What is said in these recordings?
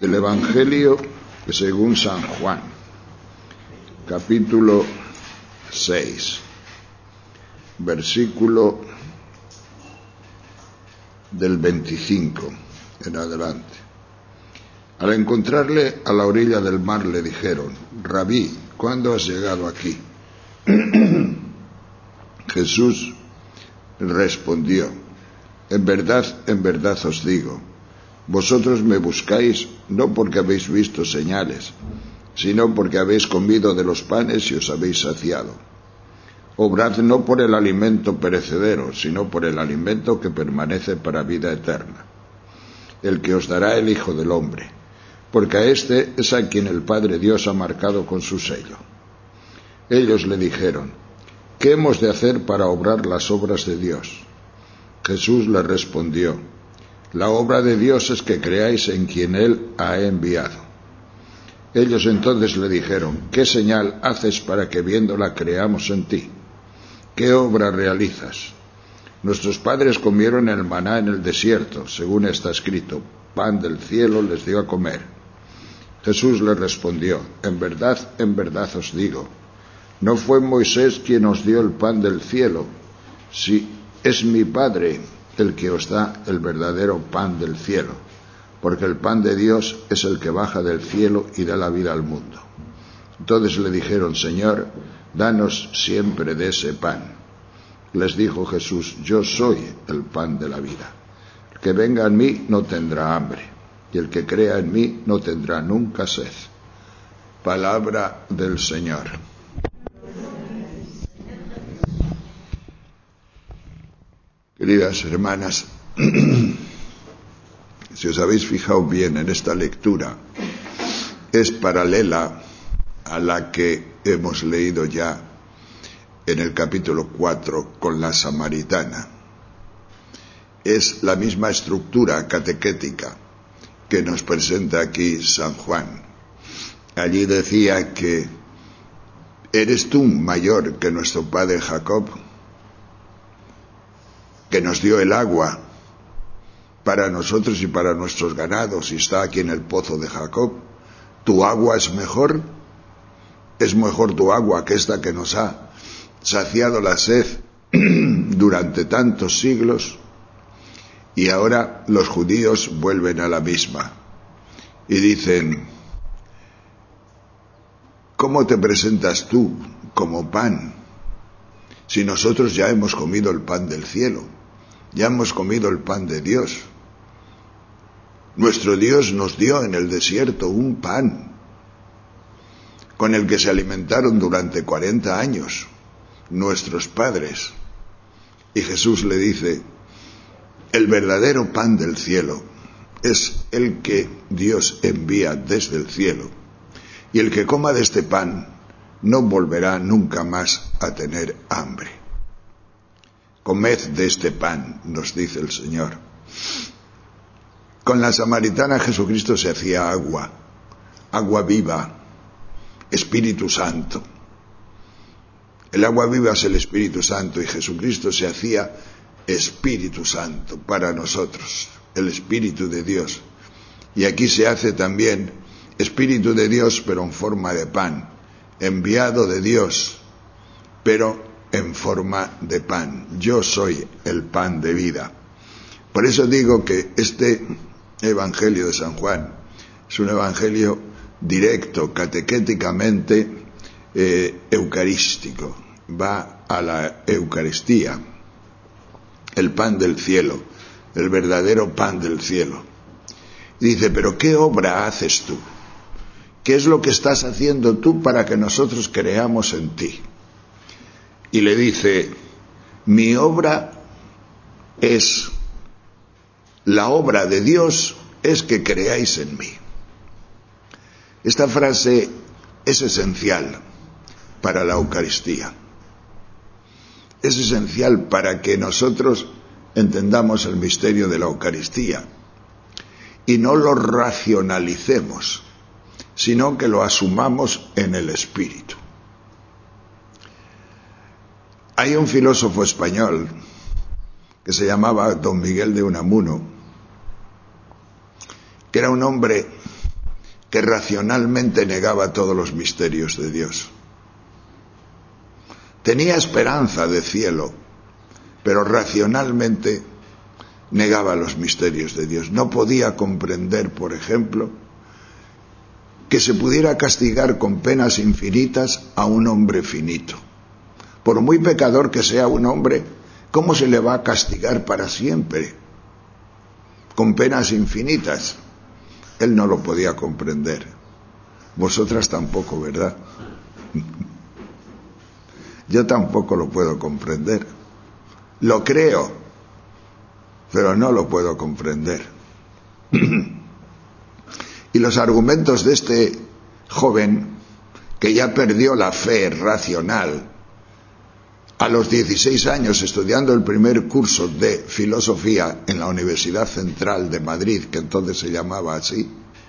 El Evangelio según San Juan, capítulo 6, versículo del 25 en adelante. Al encontrarle a la orilla del mar le dijeron: Rabí, ¿cuándo has llegado aquí? Jesús respondió: en verdad os digo, vosotros me buscáis no porque habéis visto señales, sino porque habéis comido de los panes y os habéis saciado. Obrad no por el alimento perecedero, sino por el alimento que permanece para vida eterna, el que os dará el Hijo del Hombre, porque a éste es a quien el Padre Dios ha marcado con su sello. Ellos le dijeron: ¿qué hemos de hacer para obrar las obras de Dios? Jesús les respondió: la obra de Dios es que creáis en quien Él ha enviado. Ellos entonces le dijeron: ¿qué señal haces para que viéndola creamos en ti? ¿Qué obra realizas? Nuestros padres comieron el maná en el desierto, según está escrito: pan del cielo les dio a comer. Jesús les respondió: en verdad os digo, no fue Moisés quien os dio el pan del cielo, si es mi Padre el que os da el verdadero pan del cielo, porque el pan de Dios es el que baja del cielo y da la vida al mundo. Entonces le dijeron: Señor, danos siempre de ese pan. Les dijo Jesús: yo soy el pan de la vida. El que venga a mí no tendrá hambre, y el que crea en mí no tendrá nunca sed. Palabra del Señor. Queridas hermanas, si os habéis fijado bien en esta lectura, es paralela a la que hemos leído ya en el capítulo 4 con la samaritana. Es la misma estructura catequética que nos presenta aquí San Juan. Allí decía que ¿eres tú mayor que nuestro padre Jacob, que nos dio el agua para nosotros y para nuestros ganados y está aquí en el pozo de Jacob? ¿Tu agua es mejor? ¿Es mejor tu agua que esta que nos ha saciado la sed durante tantos siglos? Y ahora los judíos vuelven a la misma y dicen: ¿cómo te presentas tú como pan si nosotros ya hemos comido el pan del cielo? Ya hemos comido el pan de Dios. Nuestro Dios nos dio en el desierto un pan con el que se alimentaron durante 40 años nuestros padres. Y Jesús le dice: el verdadero pan del cielo es el que Dios envía desde el cielo, y el que coma de este pan no volverá nunca más a tener hambre. Comed de este pan, nos dice el Señor. Con la samaritana Jesucristo se hacía agua, agua viva, Espíritu Santo. El agua viva es el Espíritu Santo y Jesucristo se hacía Espíritu Santo para nosotros, el Espíritu de Dios. Y aquí se hace también Espíritu de Dios, pero en forma de pan, enviado de Dios, pero en forma de pan. Yo soy el pan de vida. Por eso digo que este Evangelio de San Juan es un evangelio directo, catequéticamente eucarístico. Va a la Eucaristía, el pan del cielo, el verdadero pan del cielo. Y dice: pero ¿qué obra haces tú? ¿Qué es lo que estás haciendo tú para que nosotros creamos en ti? Y le dice: mi obra es, la obra de Dios es que creáis en mí. Esta frase es esencial para la Eucaristía. Es esencial para que nosotros entendamos el misterio de la Eucaristía y no lo racionalicemos, sino que lo asumamos en el Espíritu. Hay un filósofo español que se llamaba Don Miguel de Unamuno, que era un hombre que racionalmente negaba todos los misterios de Dios. Tenía esperanza de cielo, pero racionalmente negaba los misterios de Dios. No podía comprender, por ejemplo, que se pudiera castigar con penas infinitas a un hombre finito. Por muy pecador que sea un hombre, ¿cómo se le va a castigar para siempre? Con penas infinitas. Él no lo podía comprender. Vosotras tampoco, ¿verdad? Yo tampoco lo puedo comprender. Lo creo, pero no lo puedo comprender. Y los argumentos de este joven, que ya perdió la fe racional, a los 16 años estudiando el primer curso de filosofía en la Universidad Central de Madrid, que entonces se llamaba así,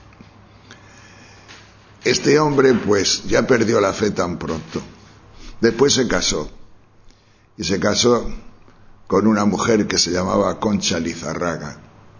este hombre pues ya perdió la fe tan pronto. Después se casó, y se casó con una mujer que se llamaba Concha Lizarraga.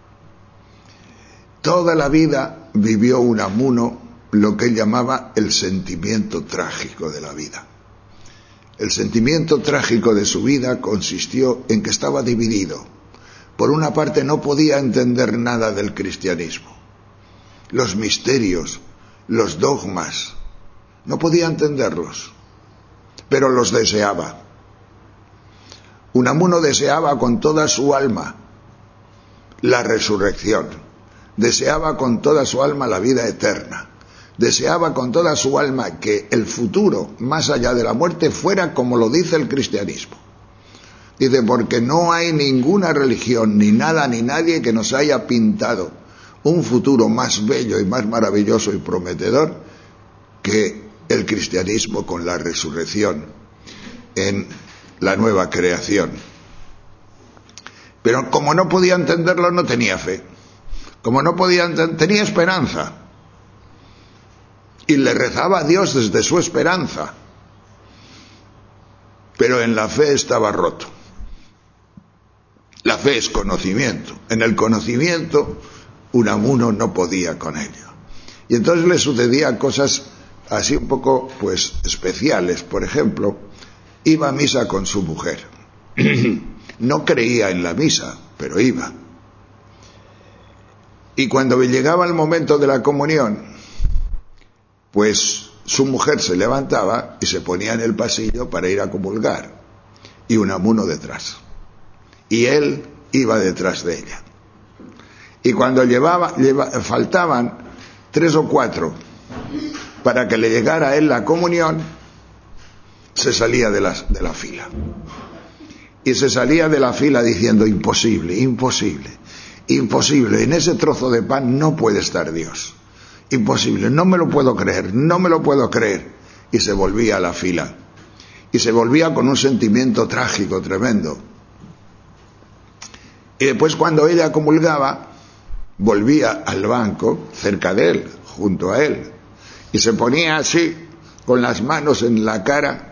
Toda la vida vivió Unamuno lo que él llamaba el sentimiento trágico de la vida. El sentimiento trágico de su vida consistió en que estaba dividido. Por una parte no podía entender nada del cristianismo, los misterios, los dogmas, no podía entenderlos, pero los deseaba. Unamuno deseaba con toda su alma la resurrección, deseaba con toda su alma la vida eterna, deseaba con toda su alma que el futuro, más allá de la muerte, fuera como lo dice el cristianismo. Dice, porque no hay ninguna religión, ni nada, ni nadie que nos haya pintado un futuro más bello y más maravilloso y prometedor que el cristianismo con la resurrección en la nueva creación. Pero como no podía entenderlo, no tenía fe. Como no podía tenía esperanza. Y le rezaba a Dios desde su esperanza. Pero en la fe estaba roto. La fe es conocimiento. En el conocimiento, Unamuno no podía con ello. Y entonces le sucedían cosas así un poco, pues, especiales. Por ejemplo, iba a misa con su mujer. No creía en la misa, pero iba. Y cuando llegaba el momento de la comunión, pues su mujer se levantaba y se ponía en el pasillo para ir a comulgar, y Unamuno detrás, y él iba detrás de ella. Y cuando faltaban 3 o 4 para que le llegara a él la comunión, se salía de la fila. Y se salía de la fila diciendo, imposible, imposible, imposible, en ese trozo de pan no puede estar Dios. Imposible, no me lo puedo creer, no me lo puedo creer. Y se volvía a la fila. Y se volvía con un sentimiento trágico tremendo. Y después, cuando ella comulgaba, volvía al banco cerca de él, junto a él, y se ponía así, con las manos en la cara,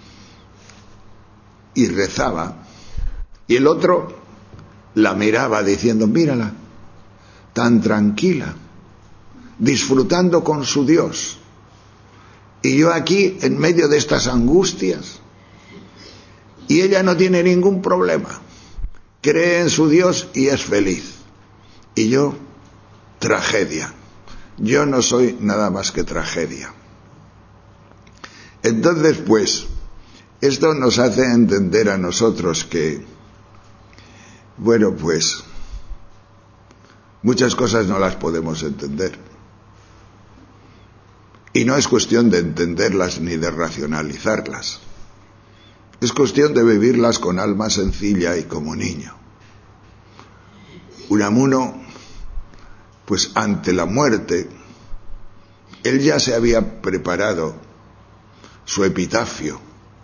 y rezaba. Y el otro la miraba diciendo, mírala, tan tranquila, disfrutando con su Dios, y yo aquí en medio de estas angustias, y ella no tiene ningún problema, cree en su Dios y es feliz, y yo, tragedia, yo no soy nada más que tragedia. Entonces, pues, esto nos hace entender a nosotros que, bueno, pues, muchas cosas no las podemos entender. Y no es cuestión de entenderlas ni de racionalizarlas. Es cuestión de vivirlas con alma sencilla y como niño. Unamuno, pues ante la muerte, él ya se había preparado su epitafio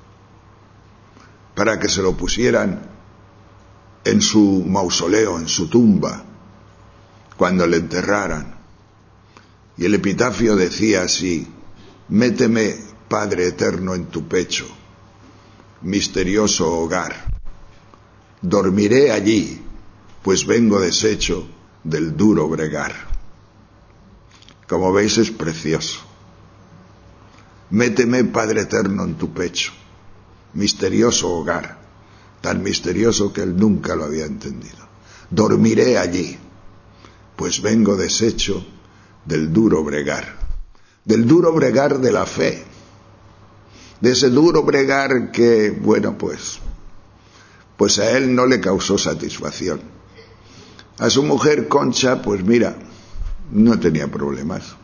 para que se lo pusieran en su mausoleo, en su tumba, cuando le enterraran. Y el epitafio decía así, méteme, Padre eterno, en tu pecho, misterioso hogar. Dormiré allí, pues vengo deshecho del duro bregar. Como veis, es precioso. Méteme, Padre eterno, en tu pecho. Misterioso hogar, tan misterioso que él nunca lo había entendido. Dormiré allí, pues vengo deshecho del duro bregar de la fe, de ese duro bregar que, bueno, pues a él no le causó satisfacción. A su mujer Concha, pues mira, no tenía problemas.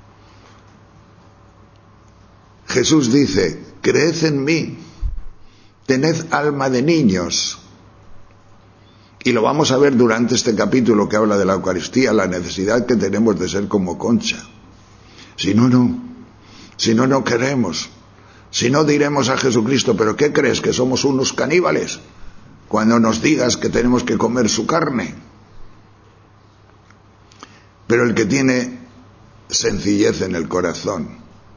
Jesús dice, creed en mí, tened alma de niños. Y lo vamos a ver durante este capítulo que habla de la Eucaristía, la necesidad que tenemos de ser como Concha. Si no, no queremos. Si no, diremos a Jesucristo, ¿pero qué crees? ¿Que somos unos caníbales? Cuando nos digas que tenemos que comer su carne. Pero el que tiene sencillez en el corazón,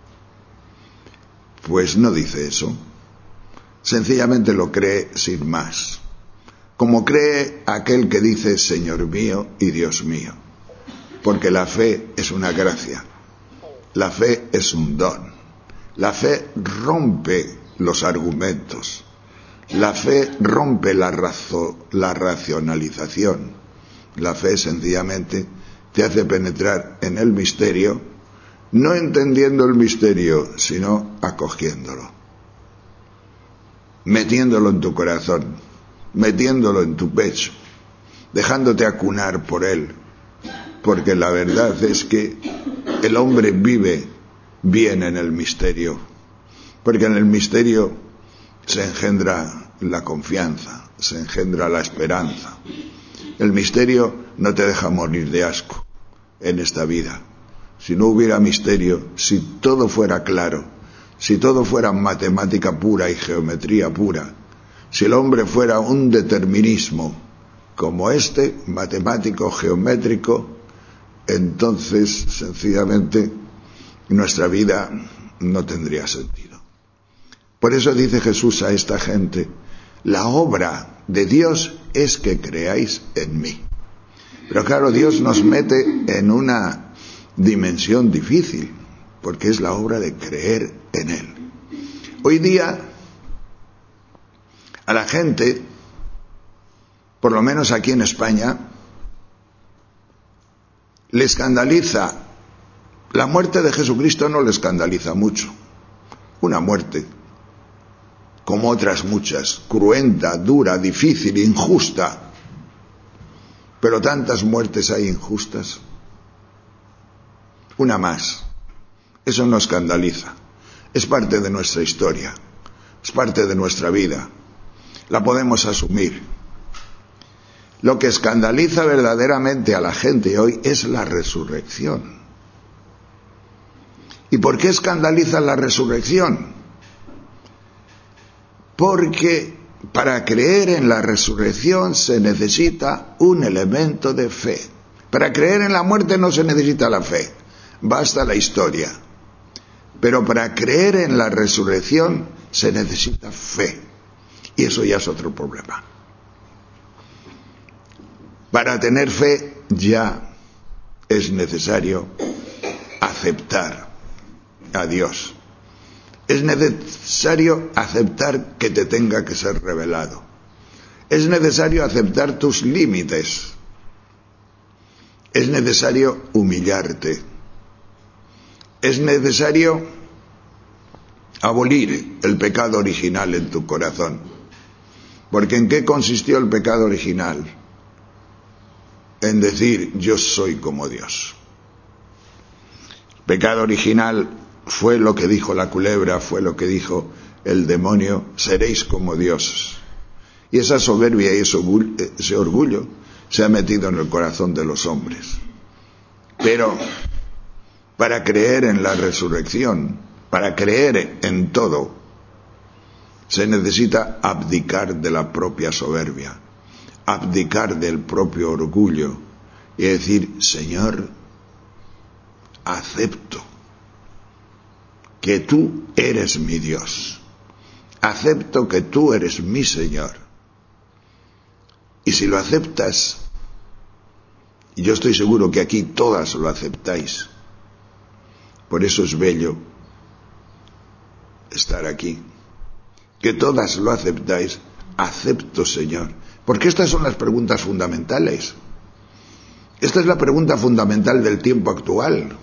pues no dice eso. Sencillamente lo cree sin más. Como cree aquel que dice Señor mío y Dios mío. Porque la fe es una gracia. La fe es un don. La fe rompe los argumentos. La fe rompe la racionalización. La fe sencillamente te hace penetrar en el misterio, no entendiendo el misterio, sino acogiéndolo. Metiéndolo en tu corazón, metiéndolo en tu pecho, dejándote acunar por él. Porque la verdad es que el hombre vive bien en el misterio, porque en el misterio se engendra la confianza, se engendra la esperanza. El misterio no te deja morir de asco en esta vida. Si no hubiera misterio, si todo fuera claro, si todo fuera matemática pura y geometría pura, si el hombre fuera un determinismo como este, matemático, geométrico, entonces sencillamente nuestra vida no tendría sentido. Por eso dice Jesús a esta gente, la obra de Dios es que creáis en mí. Pero claro, Dios nos mete en una dimensión difícil, porque es la obra de creer en Él. Hoy día, a la gente, por lo menos aquí en España, le escandaliza. La muerte de Jesucristo no le escandaliza mucho. Una muerte, como otras muchas, cruenta, dura, difícil, injusta. Pero tantas muertes hay injustas. Una más. Eso no escandaliza. Es parte de nuestra historia. Es parte de nuestra vida. La podemos asumir. Lo que escandaliza verdaderamente a la gente hoy es la resurrección. ¿Y por qué escandaliza la resurrección? Porque para creer en la resurrección se necesita un elemento de fe. Para creer en la muerte no se necesita la fe, basta la historia. Pero para creer en la resurrección se necesita fe. Y eso ya es otro problema. Para tener fe ya es necesario aceptar a Dios. Es necesario aceptar que te tenga que ser revelado. Es necesario aceptar tus límites. Es necesario humillarte. Es necesario abolir el pecado original en tu corazón. Porque ¿en qué consistió el pecado original? En decir, yo soy como Dios. El pecado original fue lo que dijo la culebra, fue lo que dijo el demonio, seréis como dioses. Y esa soberbia y ese orgullo se ha metido en el corazón de los hombres. Pero para creer en la resurrección, para creer en todo, se necesita abdicar de la propia soberbia, abdicar del propio orgullo y decir, Señor, acepto que tú eres mi Dios. Acepto que tú eres mi Señor. Y si lo aceptas, y yo estoy seguro que aquí todas lo aceptáis, Por eso es bello estar aquí. Que todas lo aceptáis. Acepto, Señor. Porque estas son las preguntas fundamentales. Esta es la pregunta fundamental del tiempo actual.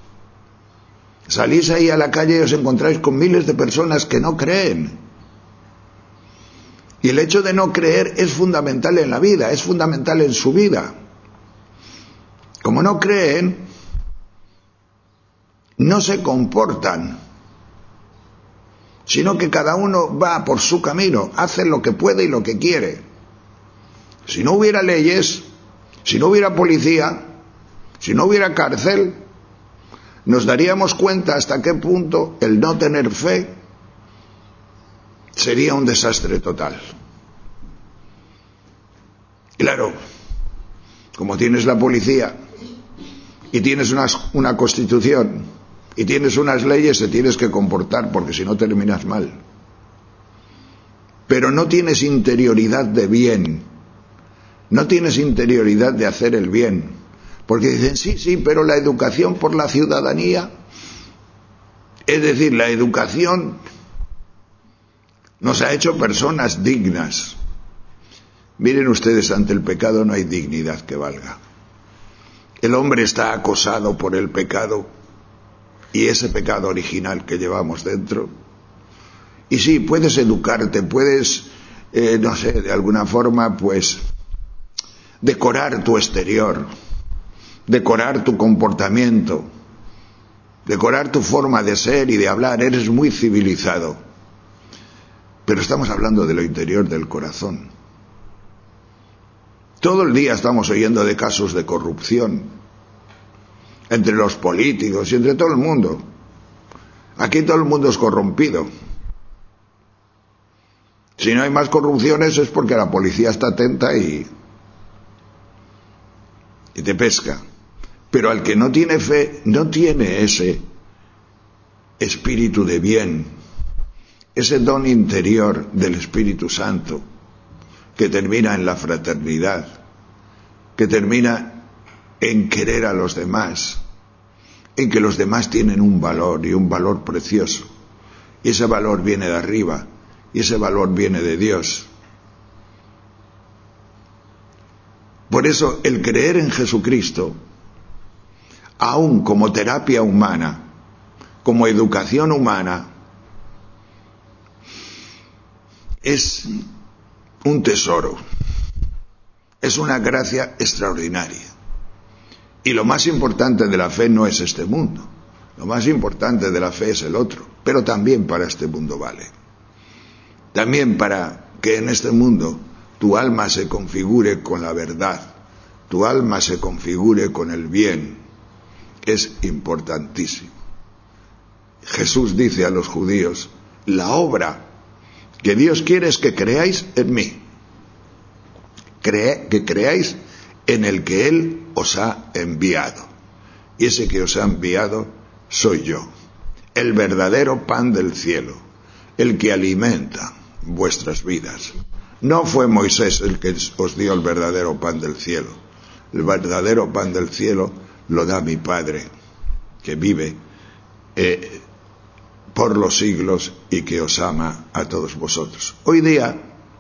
Salís ahí a la calle y os encontráis con miles de personas que no creen. Y el hecho de no creer es fundamental en la vida, es fundamental en su vida. Como no creen, no se comportan, sino que cada uno va por su camino, hace lo que puede y lo que quiere. Si no hubiera leyes, si no hubiera policía, si no hubiera cárcel, nos daríamos cuenta hasta qué punto el no tener fe sería un desastre total. Claro, como tienes la policía y tienes una constitución y tienes unas leyes, te tienes que comportar porque si no terminas mal. Pero no tienes interioridad de bien, no tienes interioridad de hacer el bien, porque dicen sí, pero la educación por la ciudadanía, es decir, la educación nos ha hecho personas dignas. Miren ustedes, ante el pecado no hay dignidad que valga. El hombre está acosado por el pecado y ese pecado original que llevamos dentro. Y sí, puedes educarte, puedes, no sé, de alguna forma, pues, decorar tu exterior, decorar tu comportamiento, decorar tu forma de ser y de hablar. Eres muy civilizado. Pero estamos hablando de lo interior del corazón. Todo el día estamos oyendo de casos de corrupción entre los políticos y entre todo el mundo. Aquí todo el mundo es corrompido. Si no hay más corrupciones es porque la policía está atenta y te pesca. Pero al que no tiene fe, no tiene ese espíritu de bien, ese don interior del Espíritu Santo, que termina en la fraternidad, que termina en querer a los demás, en que los demás tienen un valor y un valor precioso. Y ese valor viene de arriba, y ese valor viene de Dios. Por eso el creer en Jesucristo, aún como terapia humana, como educación humana, es un tesoro, es una gracia extraordinaria. Y lo más importante de la fe no es este mundo, lo más importante de la fe es el otro, pero también para este mundo vale. También para que en este mundo tu alma se configure con la verdad, tu alma se configure con el bien, es importantísimo. Jesús dice a los judíos, la obra que Dios quiere es que creáis en mí, que creáis en el que Él os ha enviado. Y ese que os ha enviado soy yo, el verdadero pan del cielo, el que alimenta vuestras vidas. No fue Moisés el que os dio el verdadero pan del cielo. El verdadero pan del cielo lo da mi Padre, que vive por los siglos y que os ama a todos vosotros. Hoy día,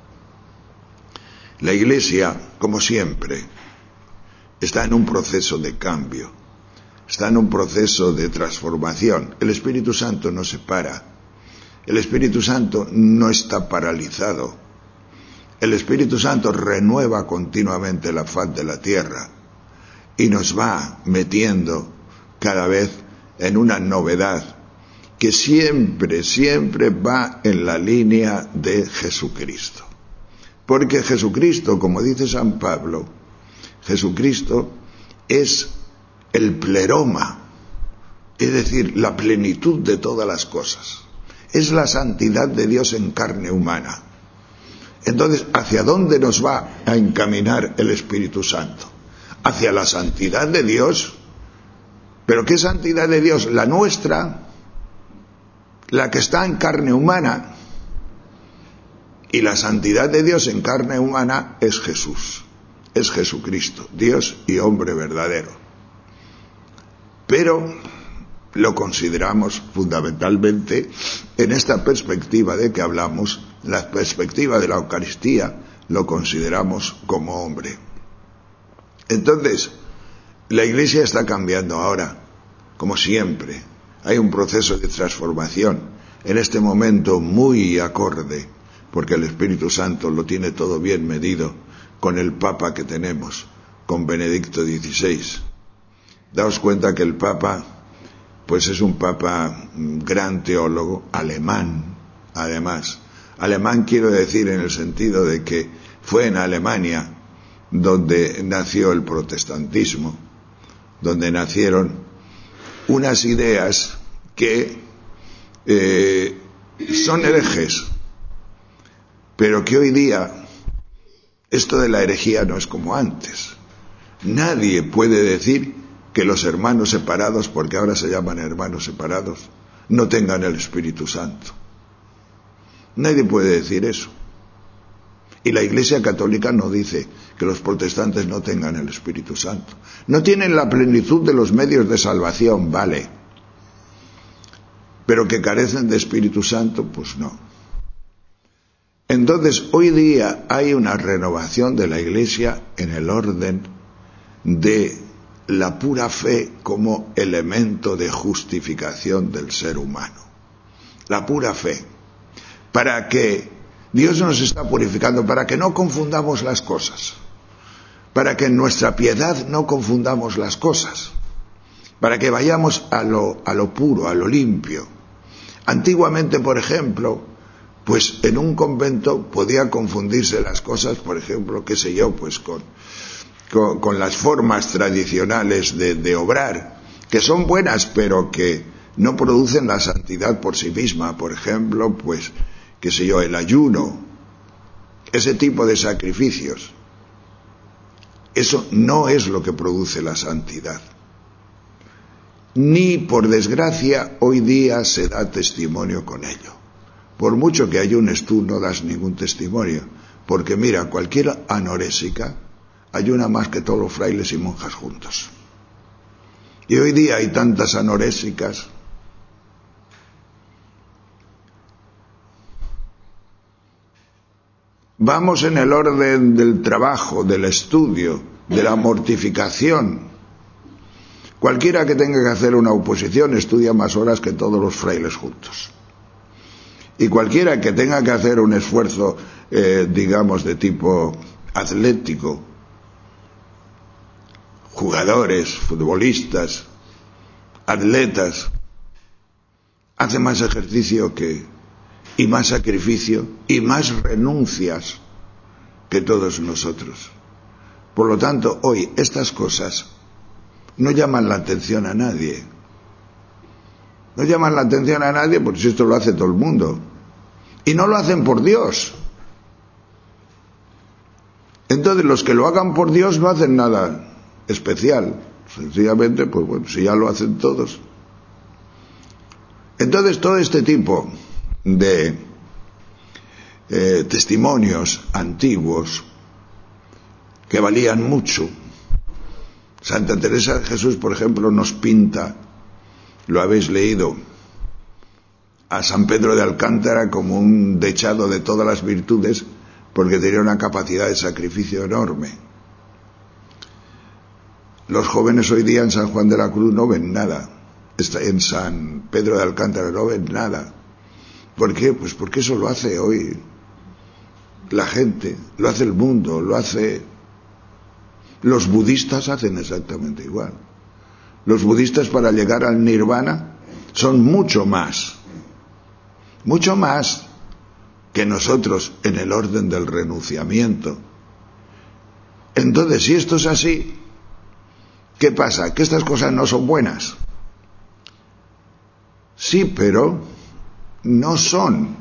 la Iglesia, como siempre, está en un proceso de cambio, está en un proceso de transformación. El Espíritu Santo no se para, el Espíritu Santo no está paralizado, el Espíritu Santo renueva continuamente la faz de la tierra y nos va metiendo cada vez en una novedad que siempre va en la línea de Jesucristo. Porque Jesucristo, como dice San Pablo, Jesucristo es el pleroma, es decir, la plenitud de todas las cosas. Es la santidad de Dios en carne humana. Entonces, ¿hacia dónde nos va a encaminar el Espíritu Santo? Hacia la santidad de Dios. ¿Pero qué santidad de Dios? La nuestra, la que está en carne humana. Y la santidad de Dios en carne humana es Jesús, es Jesucristo, Dios y hombre verdadero. Pero lo consideramos fundamentalmente en esta perspectiva de que hablamos, la perspectiva de la Eucaristía, lo consideramos como hombre. Entonces, la Iglesia está cambiando ahora, como siempre. Hay un proceso de transformación, en este momento muy acorde, porque el Espíritu Santo lo tiene todo bien medido con el Papa que tenemos, con Benedicto XVI. Daos cuenta que el Papa, pues es un Papa gran teólogo, alemán, además. Alemán quiero decir en el sentido de que fue en Alemania donde nació el protestantismo, donde nacieron unas ideas que son herejes, pero que hoy día esto de la herejía no es como antes. Nadie puede decir que los hermanos separados, porque ahora se llaman hermanos separados, no tengan el Espíritu Santo. Nadie puede decir eso. Y la Iglesia Católica no dice que los protestantes no tengan el Espíritu Santo. No tienen la plenitud de los medios de salvación, vale. Pero que carecen de Espíritu Santo, pues no. Entonces, hoy día hay una renovación de la Iglesia en el orden de la pura fe como elemento de justificación del ser humano. La pura fe. Para que Dios nos está purificando, para que no confundamos las cosas. Para que en nuestra piedad no confundamos las cosas. Para que vayamos a lo puro, a lo limpio. Antiguamente, por ejemplo, pues en un convento podía confundirse las cosas, por ejemplo, qué sé yo, pues con las formas tradicionales de obrar, que son buenas, pero que no producen la santidad por sí misma. Por ejemplo, pues, qué sé yo, el ayuno, ese tipo de sacrificios. Eso no es lo que produce la santidad. Ni, por desgracia, hoy día se da testimonio con ello. Por mucho que ayunes tú, no das ningún testimonio. Porque mira, cualquier anorésica ayuna más que todos los frailes y monjas juntos. Y hoy día hay tantas anorésicas. Vamos en el orden del trabajo, del estudio, de la mortificación. Cualquiera que tenga que hacer una oposición estudia más horas que todos los frailes juntos. Y cualquiera que tenga que hacer un esfuerzo, digamos, de tipo atlético, jugadores, futbolistas, atletas, hace más ejercicio y más sacrificio y más renuncias que todos nosotros. Por lo tanto, hoy estas cosas no llaman la atención a nadie. No llaman la atención a nadie porque esto lo hace todo el mundo. Y no lo hacen por Dios. Entonces los que lo hagan por Dios no hacen nada especial. Sencillamente, pues bueno, si ya lo hacen todos. Entonces todo este tipo de testimonios antiguos que valían mucho. Santa Teresa de Jesús, por ejemplo, nos pinta, lo habéis leído, a San Pedro de Alcántara como un dechado de todas las virtudes porque tenía una capacidad de sacrificio enorme. Los jóvenes hoy día en San Juan de la Cruz no ven nada, en San Pedro de Alcántara no ven nada. ¿Por qué? Pues porque eso lo hace hoy la gente, lo hace el mundo, lo hace... Los budistas hacen exactamente igual. Los budistas para llegar al nirvana son mucho más que nosotros en el orden del renunciamiento. Entonces, si esto es así, ¿qué pasa? ¿Que estas cosas no son buenas? Sí, pero no son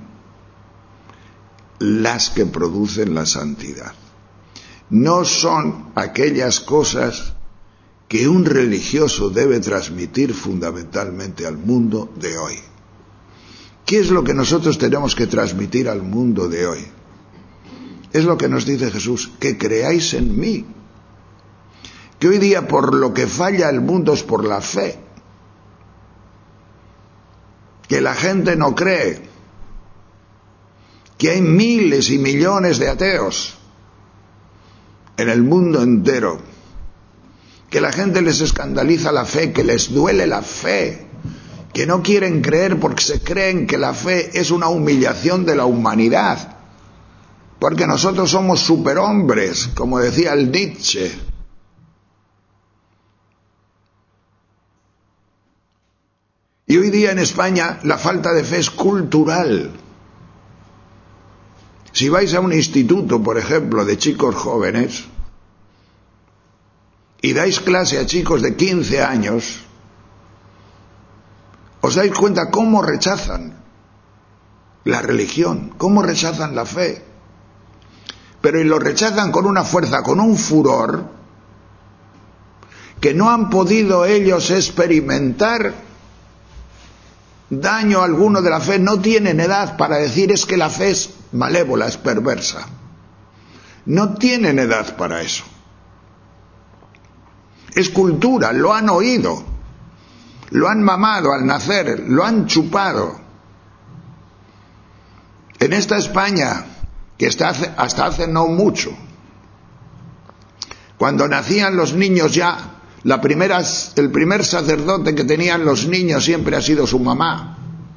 las que producen la santidad. No son aquellas cosas que un religioso debe transmitir fundamentalmente al mundo de hoy. ¿Qué es lo que nosotros tenemos que transmitir al mundo de hoy? Es lo que nos dice Jesús, que creáis en mí. Que hoy día por lo que falla el mundo es por la fe. que la gente no cree, que hay miles y millones de ateos en el mundo entero, que la gente les escandaliza la fe, que les duele la fe, que no quieren creer porque se creen que la fe es una humillación de la humanidad, porque nosotros somos superhombres, como decía el Nietzsche. Y hoy día en España la falta de fe es cultural. Si vais a un instituto, por ejemplo, de chicos jóvenes, y dais clase a chicos de 15 años, os dais cuenta cómo rechazan la religión, cómo rechazan la fe. Pero y lo rechazan con una fuerza, con un furor, que no han podido ellos experimentar daño alguno de la fe. No tienen edad para decir es que la fe es malévola, es perversa. No tienen edad para eso. Es cultura, lo han oído, lo han mamado al nacer, lo han chupado. En esta España, que hasta hace no mucho, cuando nacían los niños ya, el primer sacerdote que tenían los niños siempre ha sido su mamá.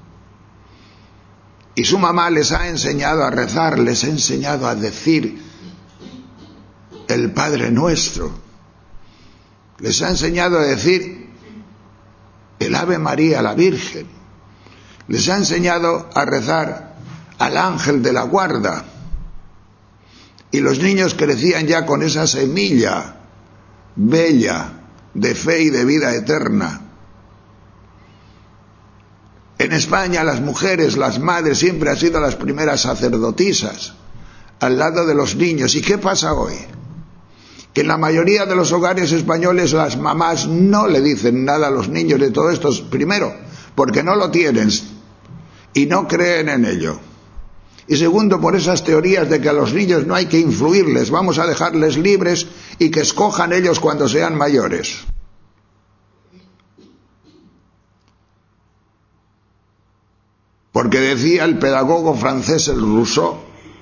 Y su mamá les ha enseñado a rezar, les ha enseñado a decir el Padre Nuestro. Les ha enseñado a decir el Ave María a la Virgen. Les ha enseñado a rezar al ángel de la guarda. Y los niños crecían ya con esa semilla bella de fe y de vida eterna. En España las mujeres, las madres, siempre han sido las primeras sacerdotisas al lado de los niños. ¿Y qué pasa hoy? Que en la mayoría de los hogares españoles las mamás no le dicen nada a los niños de todo esto. Primero, porque no lo tienen y no creen en ello. Y segundo, por esas teorías de que a los niños no hay que influirles, vamos a dejarles libres y que escojan ellos cuando sean mayores. Porque decía el pedagogo francés, el Rousseau,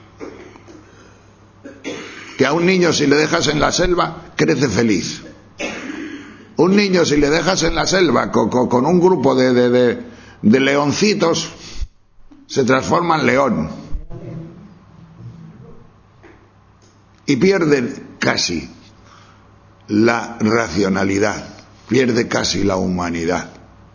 que a un niño si le dejas en la selva, crece feliz. Un niño si le dejas en la selva con un grupo de leoncitos, se transforma en león. Y pierde casi la racionalidad, pierde casi la humanidad.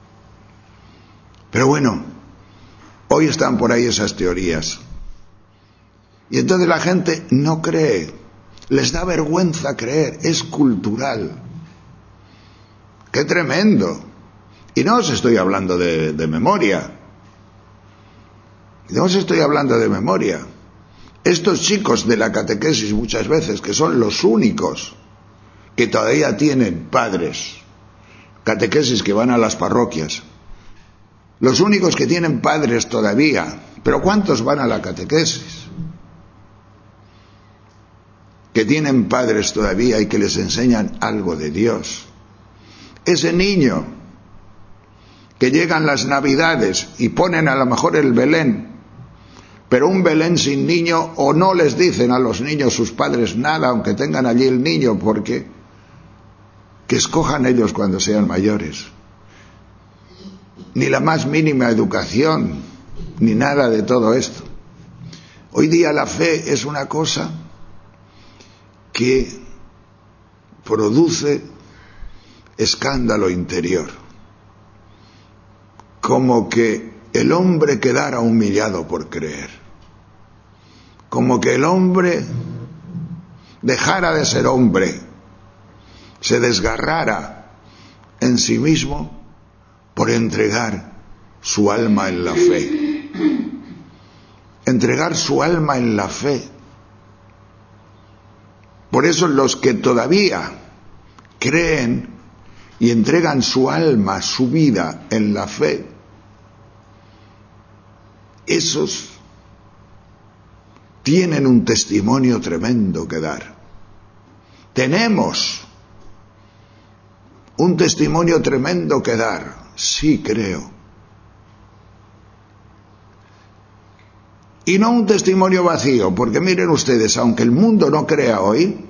Pero bueno, hoy están por ahí esas teorías. Y entonces la gente no cree, les da vergüenza creer, es cultural. ¡Qué tremendo! Y no os estoy hablando de memoria. No os estoy hablando de memoria. Estos chicos de la catequesis muchas veces, que son los únicos que todavía tienen padres, catequesis que van a las parroquias, los únicos que tienen padres todavía, pero ¿cuántos van a la catequesis? Que tienen padres todavía y que les enseñan algo de Dios. Ese niño que llegan las Navidades y ponen a lo mejor el Belén, pero un Belén sin niño, o no les dicen a los niños sus padres nada, aunque tengan allí el niño, porque que escojan ellos cuando sean mayores. Ni la más mínima educación, ni nada de todo esto. Hoy día la fe es una cosa que produce escándalo interior, como que el hombre quedara humillado por creer, como que el hombre dejara de ser hombre, se desgarrara en sí mismo por entregar su alma en la fe. Entregar su alma en la fe. Por eso los que todavía creen y entregan su alma, su vida en la fe, esos tienen un testimonio tremendo que dar. Tenemos un testimonio tremendo que dar, sí creo. Y no un testimonio vacío, porque miren ustedes, aunque el mundo no crea hoy,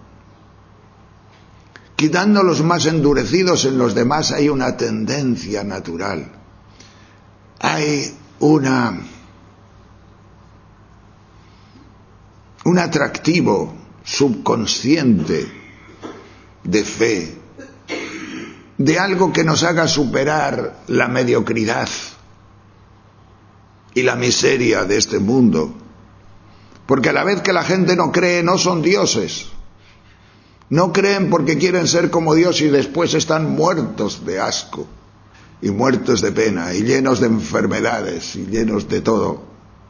quitando los más endurecidos, en los demás hay una tendencia natural. Hay un atractivo subconsciente de fe, de algo que nos haga superar la mediocridad y la miseria de este mundo. Porque a la vez que la gente no cree, no son dioses. No creen porque quieren ser como Dios y después están muertos de asco y muertos de pena y llenos de enfermedades y llenos de todo.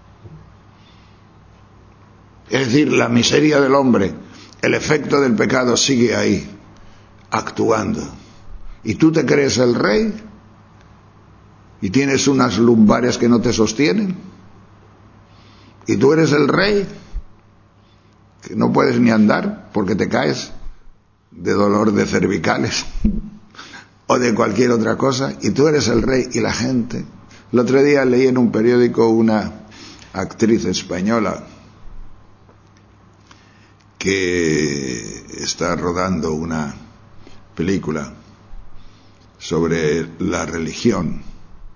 Es decir, la miseria del hombre, el efecto del pecado sigue ahí, actuando. ¿Y tú te crees el rey? ¿Y tienes unas lumbares que no te sostienen? ¿Y tú eres el rey? Que no puedes ni andar porque te caes de dolor de cervicales o de cualquier otra cosa, y tú eres el rey y la gente. El otro día leí en un periódico una actriz española que está rodando una película sobre la religión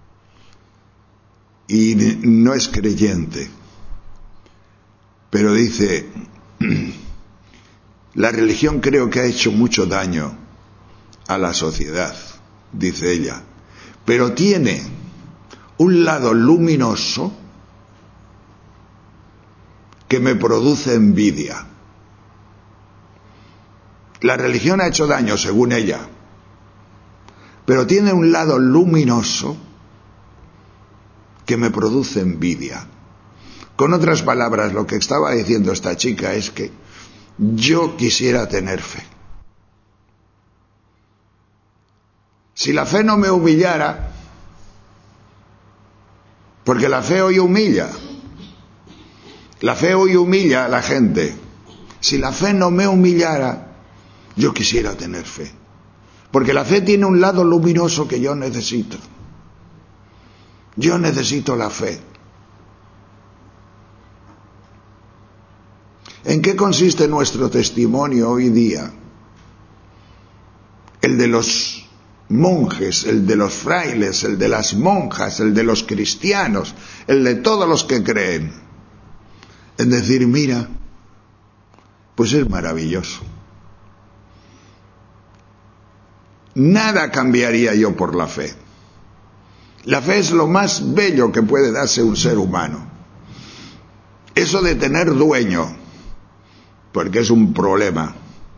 y no es creyente, pero dice: la religión creo que ha hecho mucho daño a la sociedad, dice ella, pero tiene un lado luminoso que me produce envidia. La religión ha hecho daño, según ella, pero tiene un lado luminoso que me produce envidia. Con otras palabras, lo que estaba diciendo esta chica es que yo quisiera tener fe. Si la fe no me humillara, porque la fe hoy humilla, la fe hoy humilla a la gente. Si la fe no me humillara, yo quisiera tener fe. Porque la fe tiene un lado luminoso que yo necesito. Yo necesito la fe. ¿En qué consiste nuestro testimonio hoy día? El de los monjes, el de los frailes, el de las monjas, el de los cristianos, el de todos los que creen. En decir, mira, pues es maravilloso. Nada cambiaría yo por la fe. La fe es lo más bello que puede darse un ser humano. Eso de tener dueño, porque es un problema.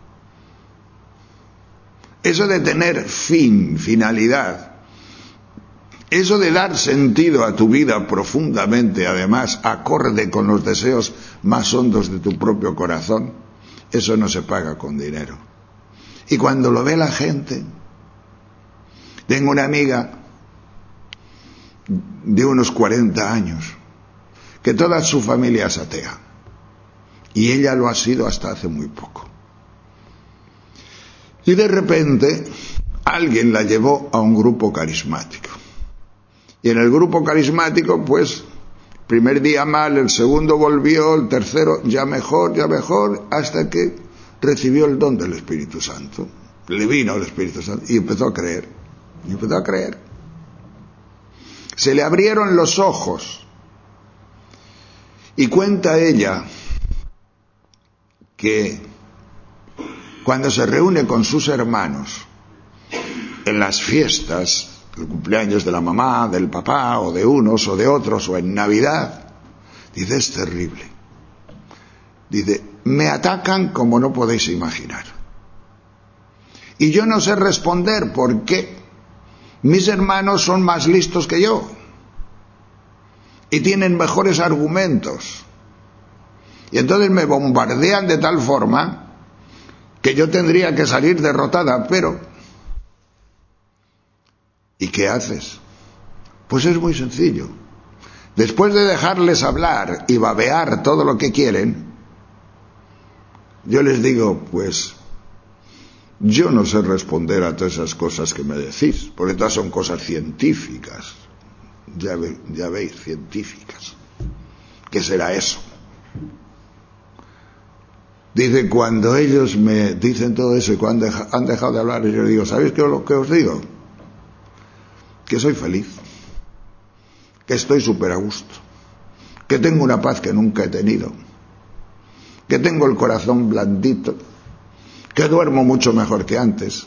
Eso de tener fin, finalidad. Eso de dar sentido a tu vida profundamente, además, acorde con los deseos más hondos de tu propio corazón, eso no se paga con dinero. Y cuando lo ve la gente, tengo una amiga de unos 40 años, que toda su familia es atea, y ella lo ha sido hasta hace muy poco. Y de repente alguien la llevó a un grupo carismático. Y en el grupo carismático, pues, primer día mal, el segundo volvió, el tercero ya mejor, hasta que recibió el don del Espíritu Santo. Le vino el Espíritu Santo y empezó a creer. Se le abrieron los ojos. Y cuenta ella que cuando se reúne con sus hermanos en las fiestas, el cumpleaños de la mamá, del papá, o de unos o de otros, o en Navidad, dice, es terrible. Dice, me atacan como no podéis imaginar. Y yo no sé responder porque mis hermanos son más listos que yo y tienen mejores argumentos. Y entonces me bombardean de tal forma que yo tendría que salir derrotada, pero ¿y qué haces? Pues es muy sencillo. Después de dejarles hablar y babear todo lo que quieren, yo les digo, pues, yo no sé responder a todas esas cosas que me decís, porque todas son cosas científicas, ya veis, científicas. ¿Qué será eso? Dice, cuando ellos me dicen todo eso y cuando han dejado de hablar, yo digo, ¿sabéis qué es lo que os digo? Que soy feliz, que estoy súper a gusto, que tengo una paz que nunca he tenido, que tengo el corazón blandito, que duermo mucho mejor que antes,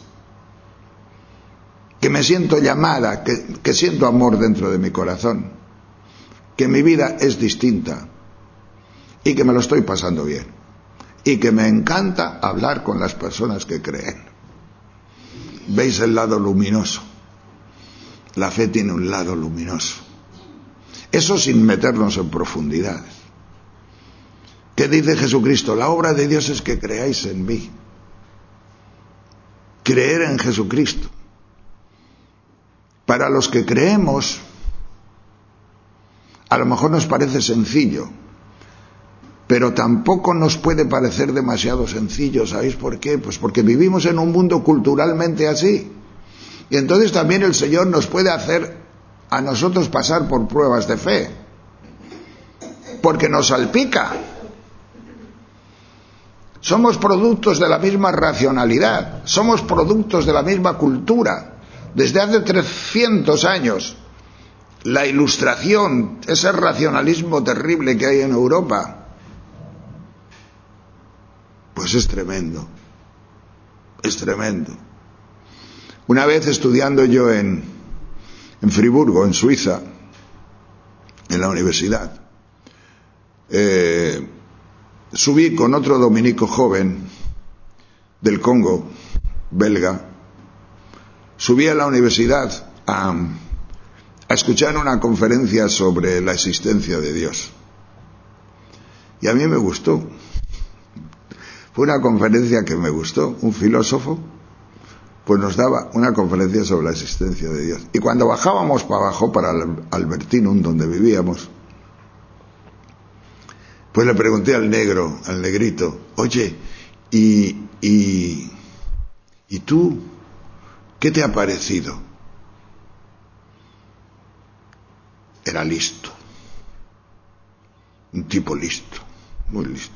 que me siento llamada, que siento amor dentro de mi corazón, que mi vida es distinta y que me lo estoy pasando bien y que me encanta hablar con las personas que creen. ¿Veis el lado luminoso? La fe tiene un lado luminoso. Eso sin meternos en profundidades. ¿Qué dice Jesucristo? La obra de Dios es que creáis en mí. Creer en Jesucristo. Para los que creemos, a lo mejor nos parece sencillo, pero tampoco nos puede parecer demasiado sencillo. ¿Sabéis por qué? Pues porque vivimos en un mundo culturalmente así. Y entonces también el Señor nos puede hacer a nosotros pasar por pruebas de fe, porque nos salpica. Somos productos de la misma racionalidad, somos productos de la misma cultura. Desde hace 300 años, la Ilustración, ese racionalismo terrible que hay en Europa, pues es tremendo, es tremendo. Una vez estudiando yo en Friburgo, en Suiza, en la universidad, subí con otro dominico joven del Congo, belga, subí a la universidad a escuchar una conferencia sobre la existencia de Dios. Y a mí me gustó. Fue una conferencia que me gustó. Un filósofo pues nos daba una conferencia sobre la existencia de Dios. Y cuando bajábamos para abajo, para el Albertinum, donde vivíamos, pues le pregunté al negrito, oye, ¿y tú qué te ha parecido? Era listo, un tipo listo, muy listo.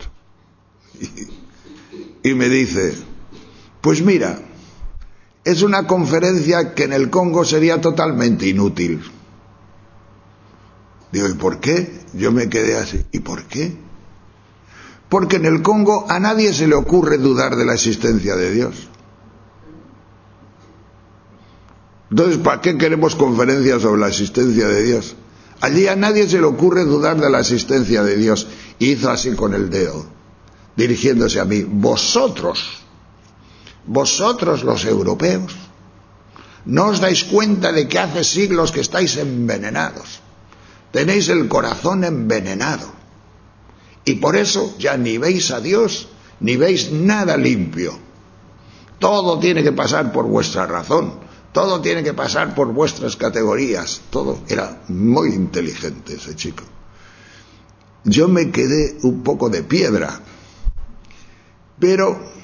Y me dice, pues mira, es una conferencia que en el Congo sería totalmente inútil. Digo, ¿y por qué? Yo me quedé así. ¿Y por qué? Porque en el Congo a nadie se le ocurre dudar de la existencia de Dios. Entonces, ¿para qué queremos conferencias sobre la existencia de Dios? Allí a nadie se le ocurre dudar de la existencia de Dios. Y hizo así con el dedo, dirigiéndose a mí, vosotros los europeos, ¿no os dais cuenta de que hace siglos que estáis envenenados? Tenéis el corazón envenenado. Y por eso ya ni veis a Dios, ni veis nada limpio. Todo tiene que pasar por vuestra razón, todo tiene que pasar por vuestras categorías, todo. Era muy inteligente ese chico. Yo me quedé un poco de piedra, pero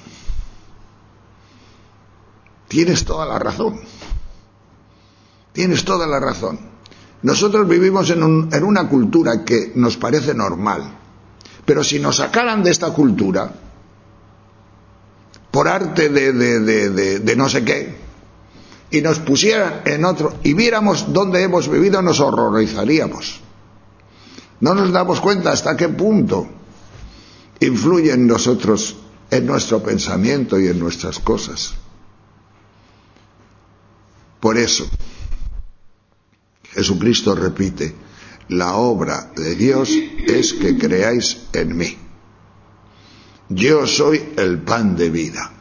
tienes toda la razón. Tienes toda la razón. Nosotros vivimos en una cultura que nos parece normal, pero si nos sacaran de esta cultura por arte de no sé qué y nos pusieran en otro y viéramos dónde hemos vivido, nos horrorizaríamos. No nos damos cuenta hasta qué punto influye en nosotros, en nuestro pensamiento y en nuestras cosas. Por eso Jesucristo repite, la obra de Dios es que creáis en mí. Yo soy el pan de vida.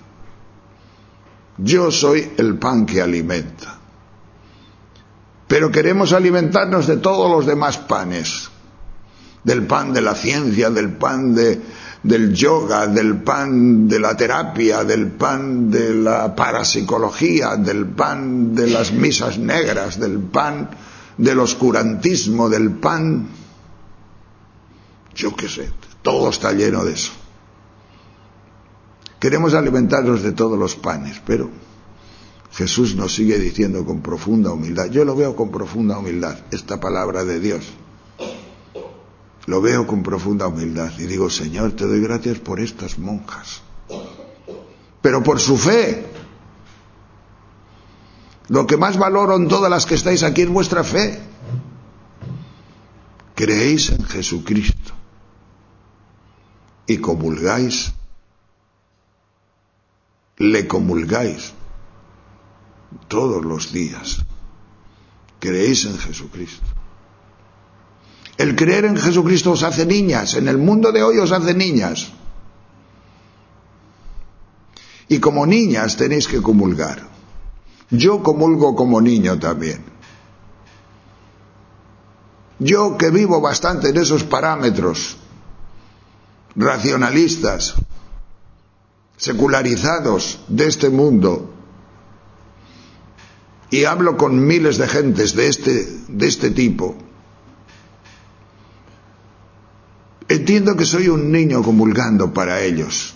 Yo soy el pan que alimenta. Pero queremos alimentarnos de todos los demás panes. Del pan de la ciencia, del pan del yoga, del pan de la terapia, del pan de la parapsicología, del pan de las misas negras, del pan del oscurantismo, del pan, yo qué sé, todo está lleno de eso. Queremos alimentarnos de todos los panes, pero Jesús nos sigue diciendo con profunda humildad, yo lo veo con profunda humildad, esta palabra de Dios. lo veo con profunda humildad y digo, Señor, te doy gracias por estas monjas, pero por su fe. Lo que más valoro en todas las que estáis aquí es vuestra fe. Creéis en Jesucristo y comulgáis, le comulgáis todos los días. Creéis en Jesucristo. El creer en Jesucristo os hace niñas, en el mundo de hoy os hace niñas. Y como niñas tenéis que comulgar. Yo comulgo como niño también. Yo que vivo bastante en esos parámetros racionalistas, secularizados de este mundo, y hablo con miles de gentes de este tipo, entiendo que soy un niño comulgando para ellos.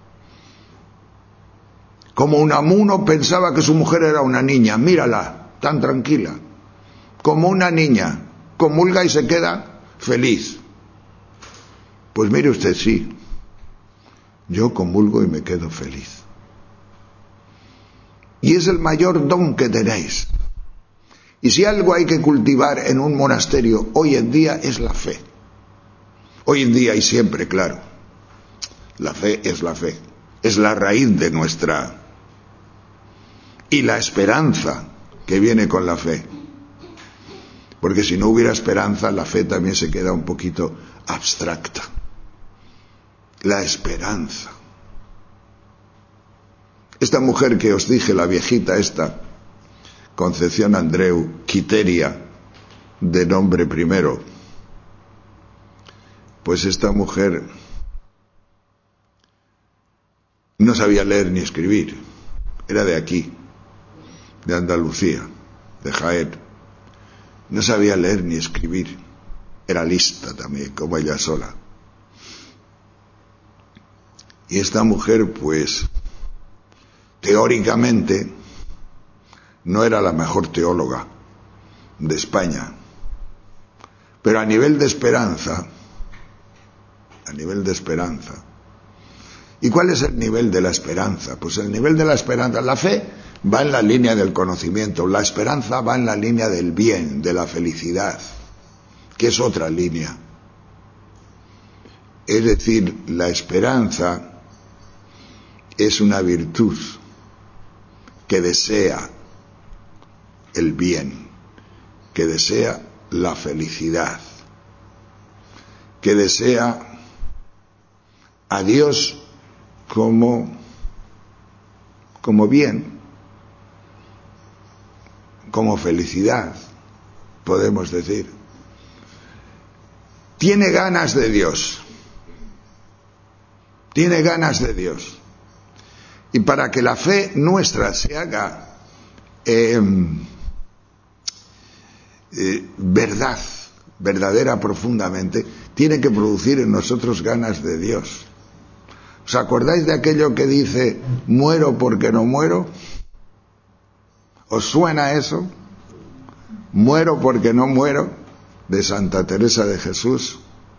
Como Unamuno pensaba que su mujer era una niña, mírala, tan tranquila, como una niña, comulga y se queda feliz. Pues mire usted, sí, yo comulgo y me quedo feliz. Y es el mayor don que tenéis. Y si algo hay que cultivar en un monasterio hoy en día es la fe. Hoy en día y siempre, claro. La fe, es la raíz de nuestra... y la esperanza que viene con la fe. Porque si no hubiera esperanza, la fe también se queda un poquito abstracta. La esperanza. Esta mujer que os dije, la viejita esta, Concepción Andreu Quiteria, de nombre primero, pues esta mujer no sabía leer ni escribir. Era de aquí, de Andalucía, de Jaén. No sabía leer ni escribir. Era lista también, como ella sola. Y esta mujer, pues, teóricamente, no era la mejor teóloga de España. Pero a nivel de esperanza, ¿y cuál es el nivel de la esperanza? Pues el nivel de la esperanza, la fe va en la línea del conocimiento, la esperanza va en la línea del bien, de la felicidad, que es otra línea. Es decir, la esperanza es una virtud que desea el bien, que desea la felicidad, que desea a Dios como bien, como felicidad, podemos decir. Tiene ganas de Dios. Tiene ganas de Dios. Y para que la fe nuestra se haga verdadera profundamente, tiene que producir en nosotros ganas de Dios. ¿Os acordáis de aquello que dice, muero porque no muero? ¿Os suena eso? Muero porque no muero, de Santa Teresa de Jesús.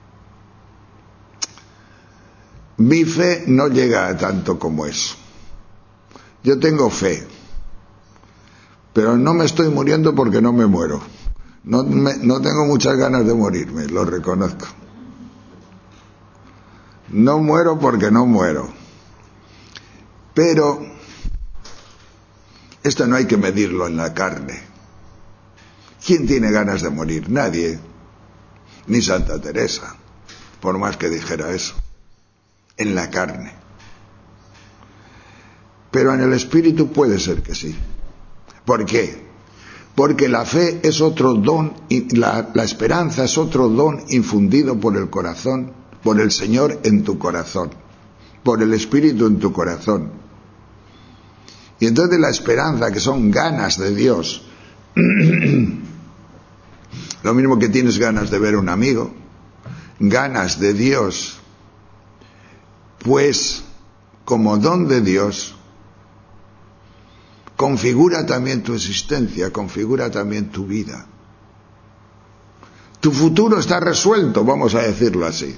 Mi fe no llega a tanto como eso. Yo tengo fe, pero no me estoy muriendo porque no me muero. No tengo muchas ganas de morirme, lo reconozco. No muero porque no muero. Pero esto no hay que medirlo en la carne. ¿Quién tiene ganas de morir? Nadie. Ni Santa Teresa, por más que dijera eso. En la carne. Pero en el espíritu puede ser que sí. ¿Por qué? Porque la fe es otro don, la esperanza es otro don infundido por el corazón, por el Señor en tu corazón, por el Espíritu en tu corazón. Y entonces la esperanza, que son ganas de Dios, lo mismo que tienes ganas de ver a un amigo, ganas de Dios, pues como don de Dios, configura también tu existencia, configura también tu vida. Tu futuro está resuelto, vamos a decirlo así.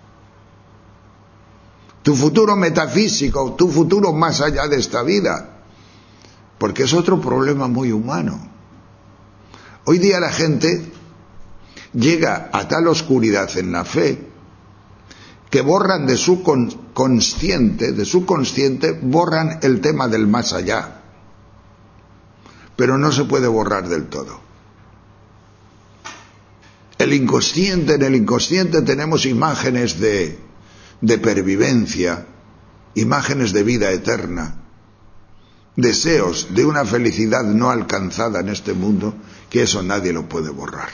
Tu futuro metafísico, tu futuro más allá de esta vida. Porque es otro problema muy humano. Hoy día la gente llega a tal oscuridad en la fe que borran de su consciente, borran el tema del más allá. Pero no se puede borrar del todo. En el inconsciente tenemos imágenes de pervivencia, imágenes de vida eterna, deseos de una felicidad no alcanzada en este mundo, que eso nadie lo puede borrar.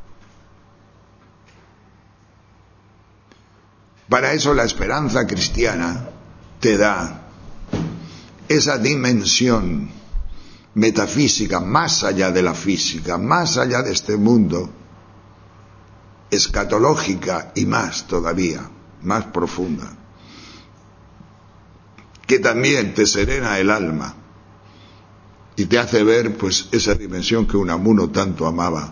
Para eso la esperanza cristiana te da esa dimensión metafísica, más allá de la física, más allá de este mundo, escatológica y más todavía, más profunda, que también te serena el alma y te hace ver pues esa dimensión que Unamuno tanto amaba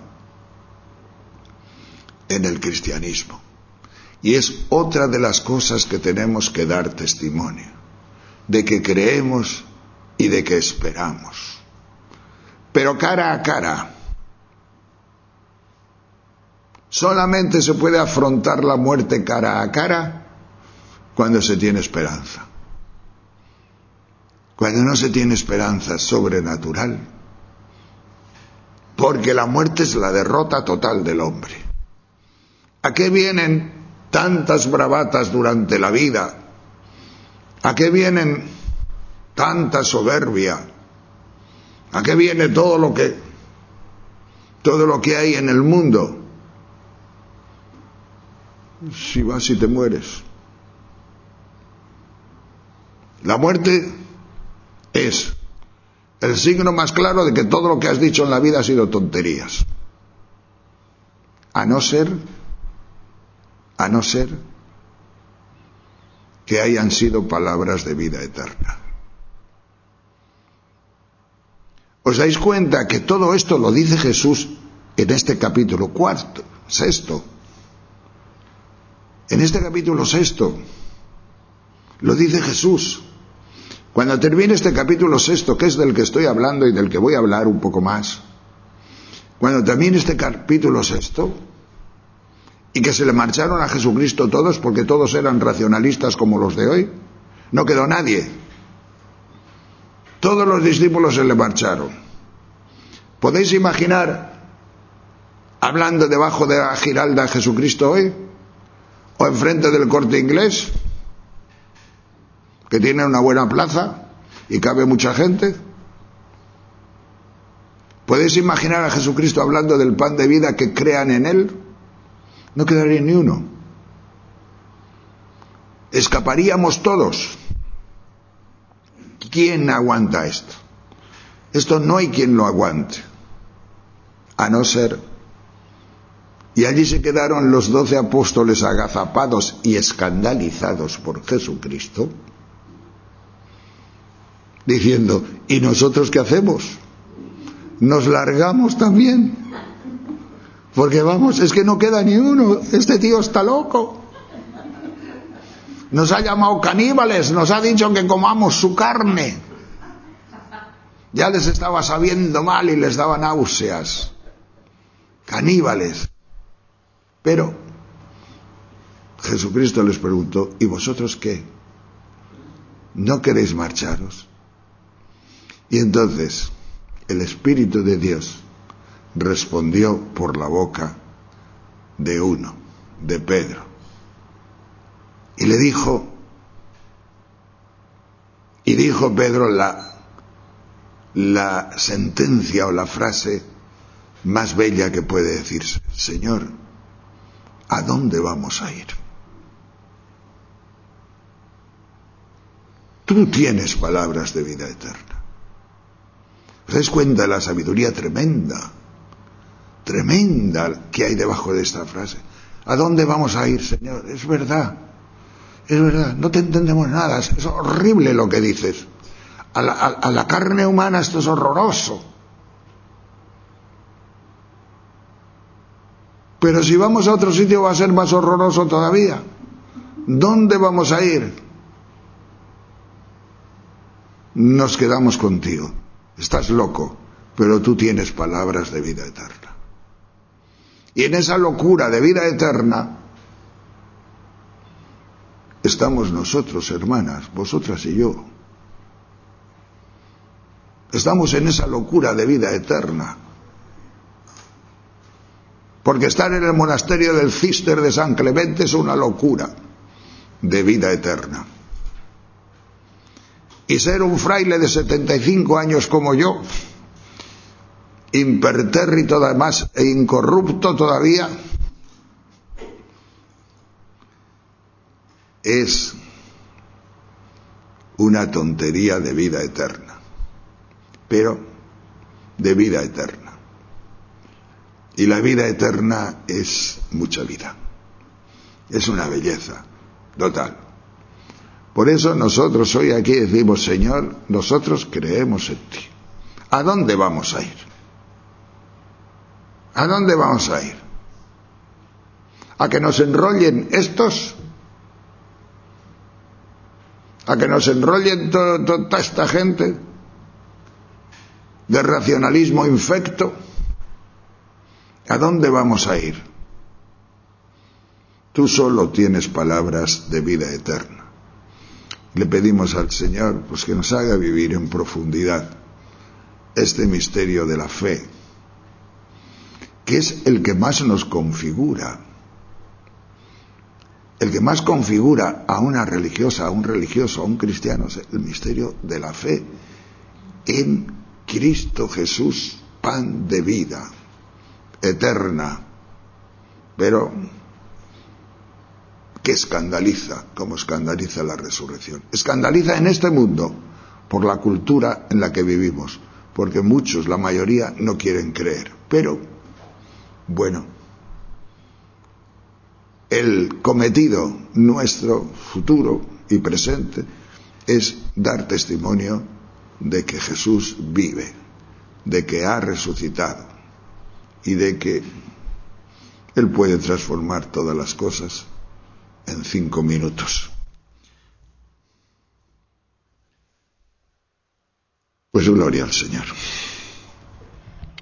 en el cristianismo. Y es otra de las cosas que tenemos que dar testimonio, de que creemos y de que esperamos. Pero cara a cara. Solamente se puede afrontar la muerte cara a cara cuando se tiene esperanza. Cuando no se tiene esperanza sobrenatural. Porque la muerte es la derrota total del hombre. ¿A qué vienen tantas bravatas durante la vida? ¿A qué vienen tanta soberbia? ¿A qué viene todo lo que hay en el mundo? Si vas y te mueres. La muerte es el signo más claro de que todo lo que has dicho en la vida ha sido tonterías. A no ser que hayan sido palabras de vida eterna. ¿Os dais cuenta que todo esto lo dice Jesús en este capítulo sexto? En este capítulo sexto lo dice Jesús. Cuando termine este capítulo sexto, que es del que estoy hablando y del que voy a hablar un poco más, cuando termine este capítulo sexto, y que se le marcharon a Jesucristo todos porque todos eran racionalistas como los de hoy, no quedó nadie. Todos los discípulos se le marcharon. ¿Podéis imaginar hablando debajo de la Giralda Jesucristo hoy? ¿O enfrente del Corte Inglés, que tiene una buena plaza y cabe mucha gente? ¿Podéis imaginar a Jesucristo hablando del pan de vida, que crean en él? No quedaría ni uno. Escaparíamos todos. ¿Quién aguanta esto? Esto no hay quien lo aguante. A no ser... Y allí se quedaron los 12 apóstoles agazapados y escandalizados por Jesucristo, diciendo: ¿y nosotros qué hacemos? ¿Nos largamos también? Porque vamos, es que no queda ni uno. Este tío está loco. Nos ha llamado caníbales, nos ha dicho que comamos su carne. Ya les estaba sabiendo mal y les daba náuseas. Caníbales. Pero Jesucristo les preguntó: ¿y vosotros qué? ¿No queréis marcharos? Y entonces el Espíritu de Dios respondió por la boca de uno, de Pedro, y le dijo, Pedro la sentencia o la frase más bella que puede decirse: Señor, ¿a dónde vamos a ir? Tú tienes palabras de vida eterna. ¿Os dais cuenta de la sabiduría tremenda que hay debajo de esta frase? ¿A dónde vamos a ir, Señor? Es verdad, no te entendemos nada, es horrible lo que dices. A la carne humana esto es horroroso. Pero si vamos a otro sitio va a ser más horroroso todavía. ¿Dónde vamos a ir? Nos quedamos contigo. Estás loco, pero tú tienes palabras de vida eterna. Y en esa locura de vida eterna estamos nosotros, hermanas, vosotras y yo. Estamos en esa locura de vida eterna. Porque estar en el monasterio del Císter de San Clemente es una locura de vida eterna. Y ser un fraile de 75 años como yo, impertérrito además e incorrupto todavía, es una tontería de vida eterna, pero de vida eterna. Y la vida eterna es mucha vida, es una belleza total. Por eso nosotros hoy aquí decimos, Señor, nosotros creemos en ti. ¿A dónde vamos a ir? ¿A dónde vamos a ir? ¿A que nos enrollen estos? ¿A que nos enrollen toda esta gente de racionalismo infecto? ¿A dónde vamos a ir? Tú solo tienes palabras de vida eterna. Le pedimos al Señor pues que nos haga vivir en profundidad este misterio de la fe, que es el que más nos configura, el que más configura a una religiosa, a un religioso, a un cristiano, es el misterio de la fe en Cristo Jesús, pan de vida eterna, pero que escandaliza, como escandaliza la resurrección. Escandaliza en este mundo por la cultura en la que vivimos, porque muchos, la mayoría, no quieren creer. Pero, bueno, el cometido nuestro, futuro y presente, es dar testimonio de que Jesús vive, de que ha resucitado y de que Él puede transformar todas las cosas en 5 minutos. Pues gloria al Señor.